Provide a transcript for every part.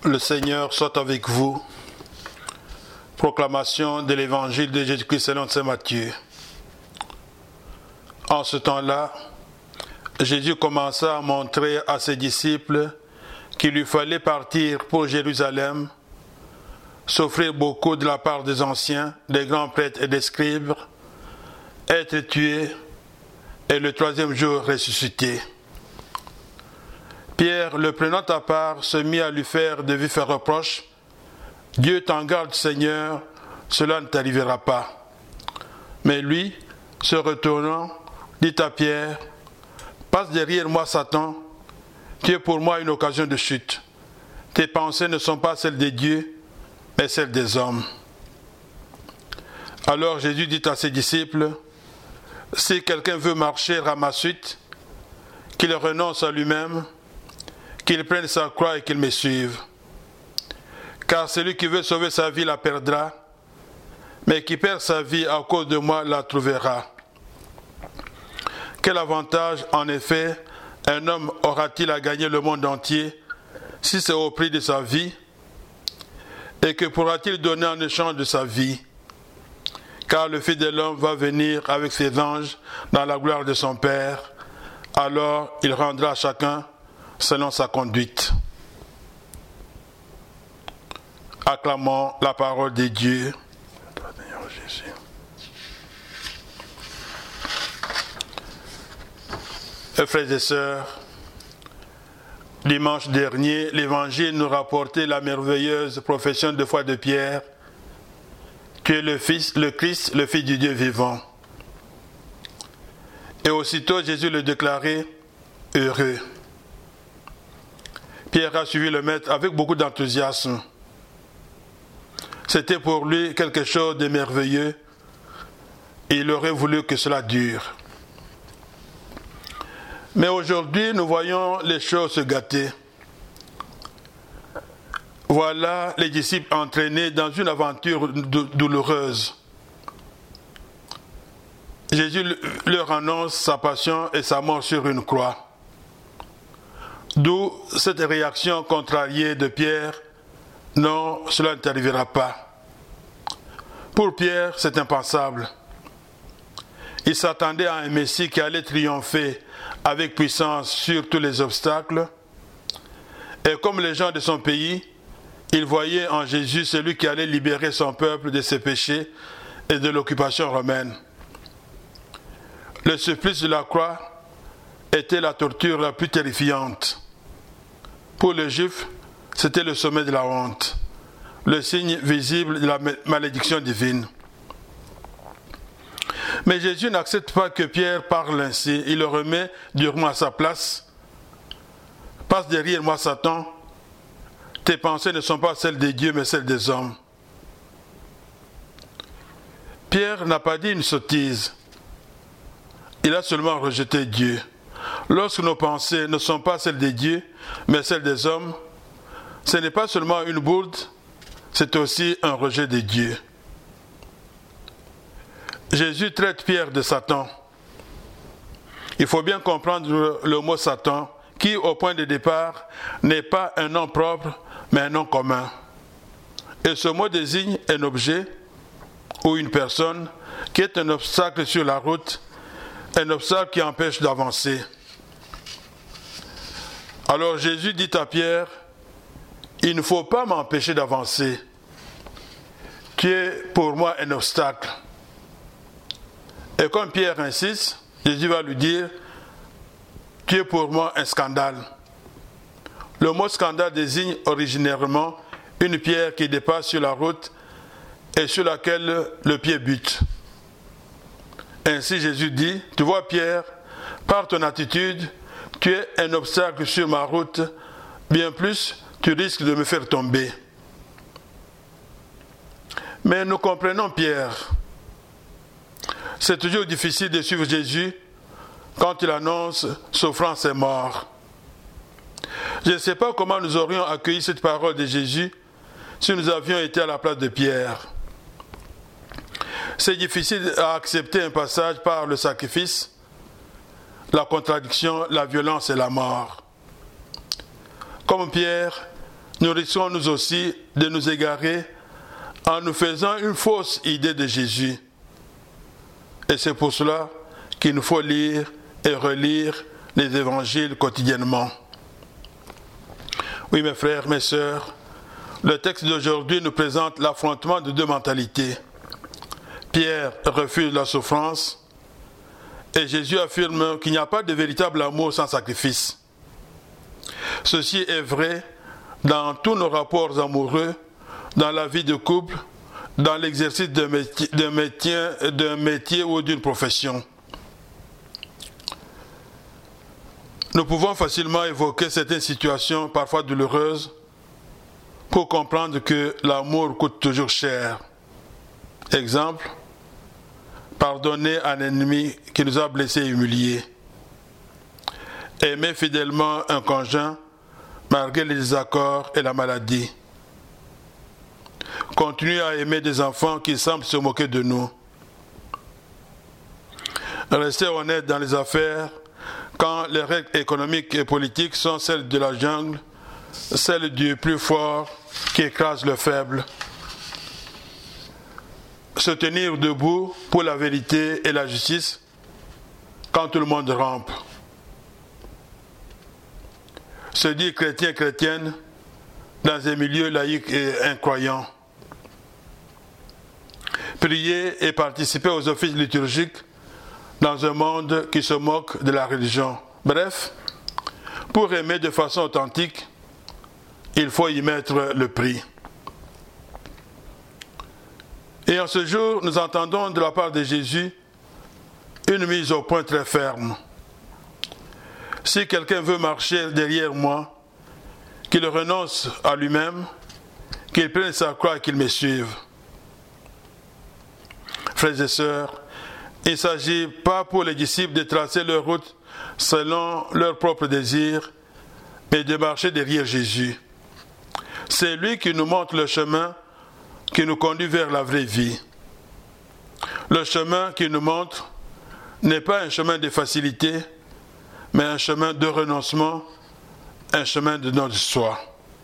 Le Seigneur soit avec vous. Proclamation de l'évangile de Jésus-Christ selon saint Matthieu. En ce temps-là, Jésus commença à montrer à ses disciples qu'il lui fallait partir pour Jérusalem, souffrir beaucoup de la part des anciens, des grands prêtres et des scribes, être tué et le troisième jour ressuscité. Pierre, le prenant à part, se mit à lui faire de vifs reproches. « Dieu t'en garde, Seigneur, cela ne t'arrivera pas. » Mais lui, se retournant, dit à Pierre, « Passe derrière moi, Satan, tu es pour moi une occasion de chute. Tes pensées ne sont pas celles de Dieu, mais celles des hommes. » Alors Jésus dit à ses disciples, « Si quelqu'un veut marcher à ma suite, qu'il renonce à lui-même, qu'il prenne sa croix et qu'il me suive. Car celui qui veut sauver sa vie la perdra, mais qui perd sa vie à cause de moi la trouvera. Quel avantage, en effet, un homme aura-t-il à gagner le monde entier si c'est au prix de sa vie? Et que pourra-t-il donner en échange de sa vie? Car le Fils de l'homme va venir avec ses anges dans la gloire de son Père. Alors il rendra à chacun selon sa conduite. » Acclamons la parole de Dieu. Frères et sœurs, dimanche dernier, l'Évangile nous rapportait la merveilleuse profession de foi de Pierre, tu es le Christ, le Fils du Dieu vivant. Et aussitôt Jésus le déclarait heureux. Pierre a suivi le Maître avec beaucoup d'enthousiasme. C'était pour lui quelque chose de merveilleux et il aurait voulu que cela dure. Mais aujourd'hui, nous voyons les choses se gâter. Voilà les disciples entraînés dans une aventure douloureuse. Jésus leur annonce sa passion et sa mort sur une croix. D'où cette réaction contrariée de Pierre, « Non, cela ne t'arrivera pas. » Pour Pierre, c'est impensable. Il s'attendait à un Messie qui allait triompher avec puissance sur tous les obstacles. Et comme les gens de son pays, il voyait en Jésus celui qui allait libérer son peuple de ses péchés et de l'occupation romaine. Le supplice de la croix était la torture la plus terrifiante. Pour les Juifs, c'était le sommet de la honte, le signe visible de la malédiction divine. Mais Jésus n'accepte pas que Pierre parle ainsi. Il le remet durement à sa place. « Passe derrière moi, Satan. Tes pensées ne sont pas celles de Dieu, mais celles des hommes. » Pierre n'a pas dit une sottise. Il a seulement rejeté Dieu. Lorsque nos pensées ne sont pas celles de Dieu, mais celles des hommes, ce n'est pas seulement une bourde, c'est aussi un rejet de Dieu. Jésus traite Pierre de Satan. Il faut bien comprendre le mot Satan, qui au point de départ n'est pas un nom propre, mais un nom commun. Et ce mot désigne un objet ou une personne qui est un obstacle sur la route, un obstacle qui empêche d'avancer. Alors Jésus dit à Pierre, « Il ne faut pas m'empêcher d'avancer. Tu es pour moi un obstacle. » Et comme Pierre insiste, Jésus va lui dire, « Tu es pour moi un scandale. » Le mot scandale désigne originairement une pierre qui dépasse sur la route et sur laquelle le pied bute. Ainsi Jésus dit, « Tu vois Pierre, par ton attitude, tu es un obstacle sur ma route, bien plus, tu risques de me faire tomber. » Mais nous comprenons Pierre. C'est toujours difficile de suivre Jésus quand il annonce souffrance et mort. Je ne sais pas comment nous aurions accueilli cette parole de Jésus si nous avions été à la place de Pierre. C'est difficile à accepter un passage par le sacrifice, la contradiction, la violence et la mort. Comme Pierre, nous risquons nous aussi de nous égarer en nous faisant une fausse idée de Jésus. Et c'est pour cela qu'il nous faut lire et relire les évangiles quotidiennement. Oui, mes frères, mes sœurs, le texte d'aujourd'hui nous présente l'affrontement de deux mentalités. Pierre refuse la souffrance et Jésus affirme qu'il n'y a pas de véritable amour sans sacrifice. Ceci est vrai dans tous nos rapports amoureux, dans la vie de couple, dans l'exercice d'un métier ou d'une profession. Nous pouvons facilement évoquer certaines situations, parfois douloureuses, pour comprendre que l'amour coûte toujours cher. Exemple, pardonner un ennemi qui nous a blessés et humiliés. Aimer fidèlement un conjoint malgré les désaccords et la maladie. Continuer à aimer des enfants qui semblent se moquer de nous. Rester honnête dans les affaires quand les règles économiques et politiques sont celles de la jungle, celles du plus fort qui écrase le faible. Se tenir debout pour la vérité et la justice quand tout le monde rampe. Se dire chrétienne dans un milieu laïque et incroyant. Prier et participer aux offices liturgiques dans un monde qui se moque de la religion. Bref, pour aimer de façon authentique, il faut y mettre le prix. Et en ce jour, nous entendons de la part de Jésus une mise au point très ferme. Si quelqu'un veut marcher derrière moi, qu'il renonce à lui-même, qu'il prenne sa croix et qu'il me suive. Frères et sœurs, il ne s'agit pas pour les disciples de tracer leur route selon leurs propres désirs, mais de marcher derrière Jésus. C'est lui qui nous montre le chemin qui nous conduit vers la vraie vie. Le chemin qu'il nous montre n'est pas un chemin de facilité, mais un chemin de renoncement, un chemin de notre soi.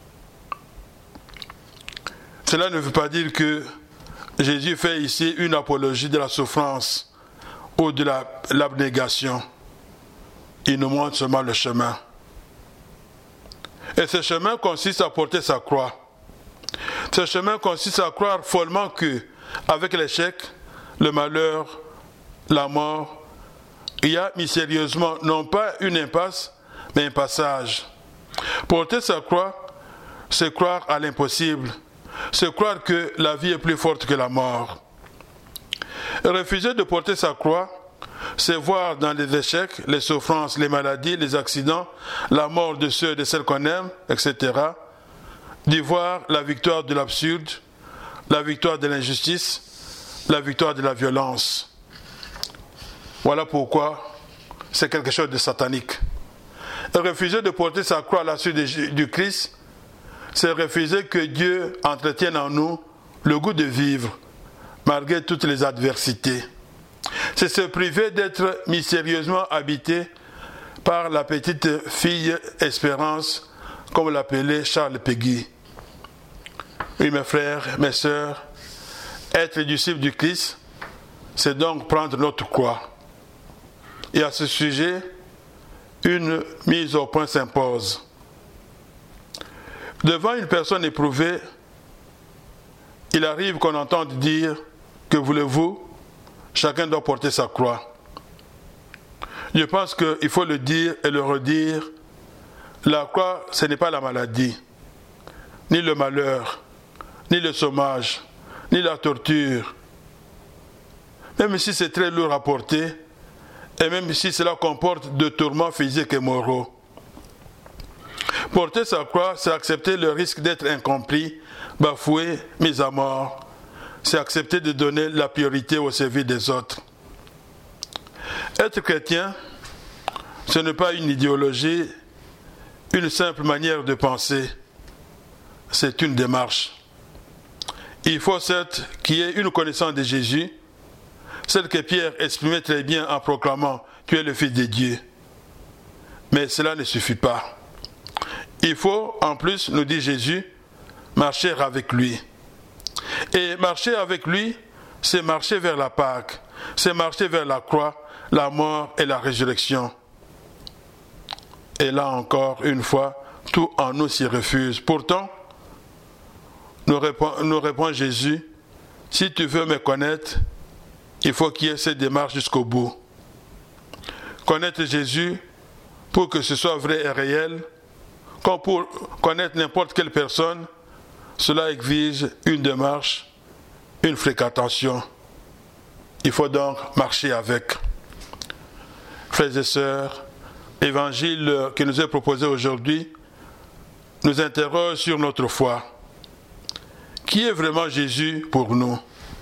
Cela ne veut pas dire que Jésus fait ici une apologie de la souffrance ou de l'abnégation. Il nous montre seulement le chemin. Et ce chemin consiste à porter sa croix. Ce chemin consiste à croire follement que, avec l'échec, le malheur, la mort, il y a mystérieusement non pas une impasse, mais un passage. Porter sa croix, c'est croire à l'impossible, c'est croire que la vie est plus forte que la mort. Refuser de porter sa croix, c'est voir dans les échecs, les souffrances, les maladies, les accidents, la mort de ceux et de celles qu'on aime, etc., d'y voir la victoire de l'absurde, la victoire de l'injustice, la victoire de la violence. Voilà pourquoi c'est quelque chose de satanique. Et refuser de porter sa croix à la suite du Christ, c'est refuser que Dieu entretienne en nous le goût de vivre, malgré toutes les adversités. C'est se priver d'être mystérieusement habité par la petite fille Espérance, comme l'appelait Charles Péguy. Oui, mes frères, mes sœurs, être disciple du Christ, c'est donc prendre notre croix. Et à ce sujet, une mise au point s'impose. Devant une personne éprouvée, il arrive qu'on entende dire « Que voulez-vous ?» Chacun doit porter sa croix. Je pense qu'il faut le dire et le redire. La croix, ce n'est pas la maladie, ni le malheur, ni le chômage, ni la torture. Même si c'est très lourd à porter, et même si cela comporte de tourments physiques et moraux. Porter sa croix, c'est accepter le risque d'être incompris, bafoué, mis à mort. C'est accepter de donner la priorité au service des autres. Être chrétien, ce n'est pas une idéologie, une simple manière de penser. C'est une démarche. Il faut certes qu'il y ait une connaissance de Jésus, celle que Pierre exprimait très bien en proclamant « Tu es le Fils de Dieu ». Mais cela ne suffit pas. il faut, en plus, nous dit Jésus, marcher avec lui. Et marcher avec lui, c'est marcher vers la Pâque, c'est marcher vers la croix, la mort et la résurrection. Et là encore, une fois, tout en nous s'y refuse. Pourtant, nous répond Jésus, si tu veux me connaître, il faut qu'il y ait cette démarche jusqu'au bout. Connaître Jésus, pour que ce soit vrai et réel, comme pour connaître n'importe quelle personne, cela exige une démarche, une fréquentation. Il faut donc marcher avec. Frères et sœurs, l'évangile qui nous est proposé aujourd'hui nous interroge sur notre foi. Qui est vraiment Jésus pour nous?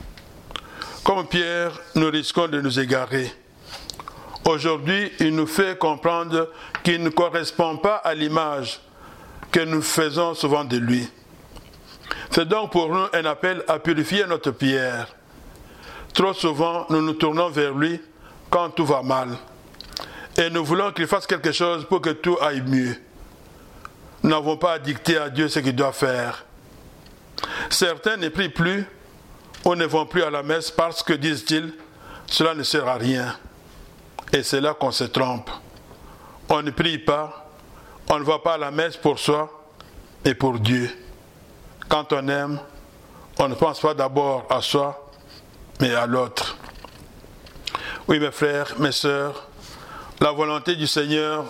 Comme Pierre, nous risquons de nous égarer. Aujourd'hui, il nous fait comprendre qu'il ne correspond pas à l'image que nous faisons souvent de lui. C'est donc pour nous un appel à purifier notre Pierre. Trop souvent, nous nous tournons vers lui quand tout va mal. Et nous voulons qu'il fasse quelque chose pour que tout aille mieux. Nous n'avons pas à dicter à Dieu ce qu'il doit faire. Certains ne prient plus ou ne vont plus à la messe parce que, disent-ils, cela ne sert à rien. Et c'est là qu'on se trompe. On ne prie pas, on ne va pas à la messe pour soi et pour Dieu. Quand on aime, on ne pense pas d'abord à soi, mais à l'autre. Oui, mes frères, mes sœurs, la volonté du Seigneur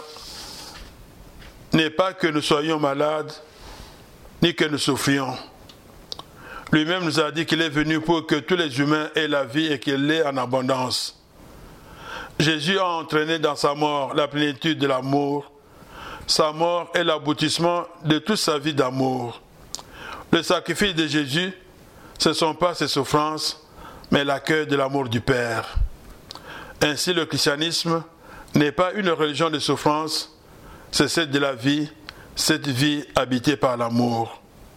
n'est pas que nous soyons malades, ni que nous souffrions. Lui-même nous a dit qu'il est venu pour que tous les humains aient la vie et qu'il l'ait en abondance. Jésus a entraîné dans sa mort la plénitude de l'amour. Sa mort est l'aboutissement de toute sa vie d'amour. Le sacrifice de Jésus, ce ne sont pas ses souffrances, mais l'accueil de l'amour du Père. Ainsi, le christianisme n'est pas une religion de souffrance, c'est celle de la vie, cette vie habitée par l'amour.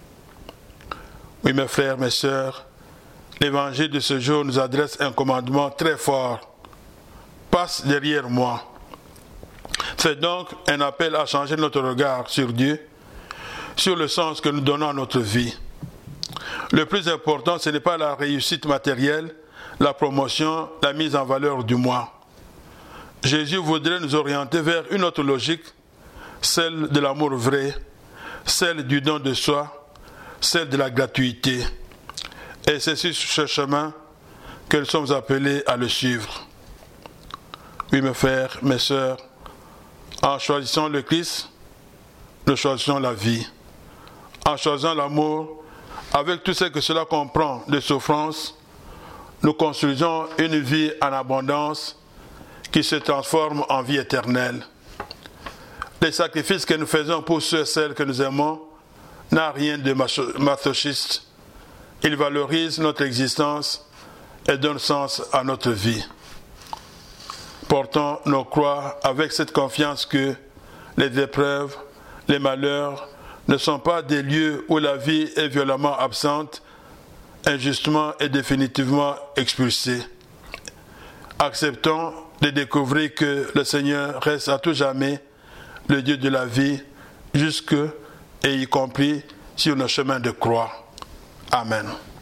Oui, mes frères, mes sœurs, l'évangile de ce jour nous adresse un commandement très fort. Passe derrière moi. C'est donc un appel à changer notre regard sur Dieu, sur le sens que nous donnons à notre vie. Le plus important, ce n'est pas la réussite matérielle, la promotion, la mise en valeur du moi. Jésus voudrait nous orienter vers une autre logique, celle de l'amour vrai, celle du don de soi, celle de la gratuité. Et c'est sur ce chemin que nous sommes appelés à le suivre. Oui, mes frères, mes sœurs, en choisissant le Christ, nous choisissons la vie. En choisissant l'amour, avec tout ce que cela comprend de souffrance, nous construisons une vie en abondance qui se transforme en vie éternelle. Les sacrifices que nous faisons pour ceux et celles que nous aimons n'a rien de masochiste. Il valorise notre existence et donne sens à notre vie. Portons nos croix avec cette confiance que les épreuves, les malheurs ne sont pas des lieux où la vie est violemment absente, injustement et définitivement expulsée. Acceptons de découvrir que le Seigneur reste à tout jamais le Dieu de la vie, jusque et y compris sur nos chemins de croix. Amen.